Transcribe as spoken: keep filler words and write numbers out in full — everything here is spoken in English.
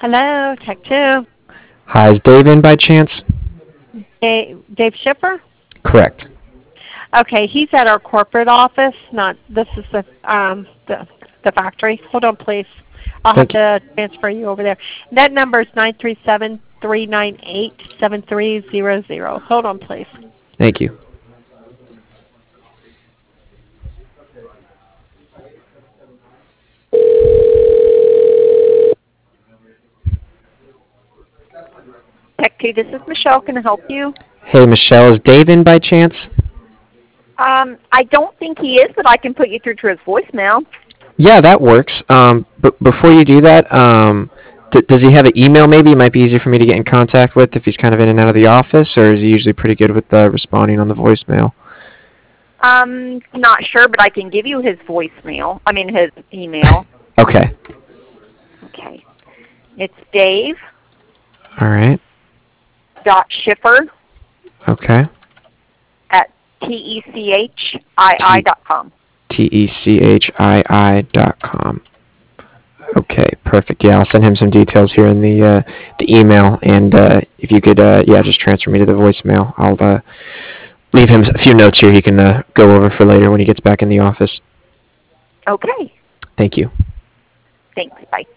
Hello, Tech Two. Hi, is Dave in by chance? Dave, Dave Schiffer? Correct. Okay, he's at our corporate office. Not this is the um the the factory. Hold on, please. I'll have Thank you. to transfer you over there. That number is nine three seven three nine eight seven three zero zero. Hold on, please. Thank you. Tech Two, this is Michelle. Can I help you? Hey, Michelle, is Dave in by chance? Um, I don't think he is, but I can put you through to his voicemail. Yeah, that works. Um, but before you do that, um, d- does he have an email maybe? It might be easier for me to get in contact with if he's kind of in and out of the office, or is he usually pretty good with uh, responding on the voicemail? Um, not sure, but I can give you his voicemail. I mean, his email. Okay. Okay. It's Dave All right. dot Schiffer Okay. at T E C H I I T dot com. T E C H I I dot com. Okay, perfect. Yeah, I'll send him some details here in the uh, the email, and uh, if you could, uh, yeah, just transfer me to the voicemail. I'll uh, leave him a few notes here he can uh, go over for later when he gets back in the office. Okay. Thank you. Thanks. Bye.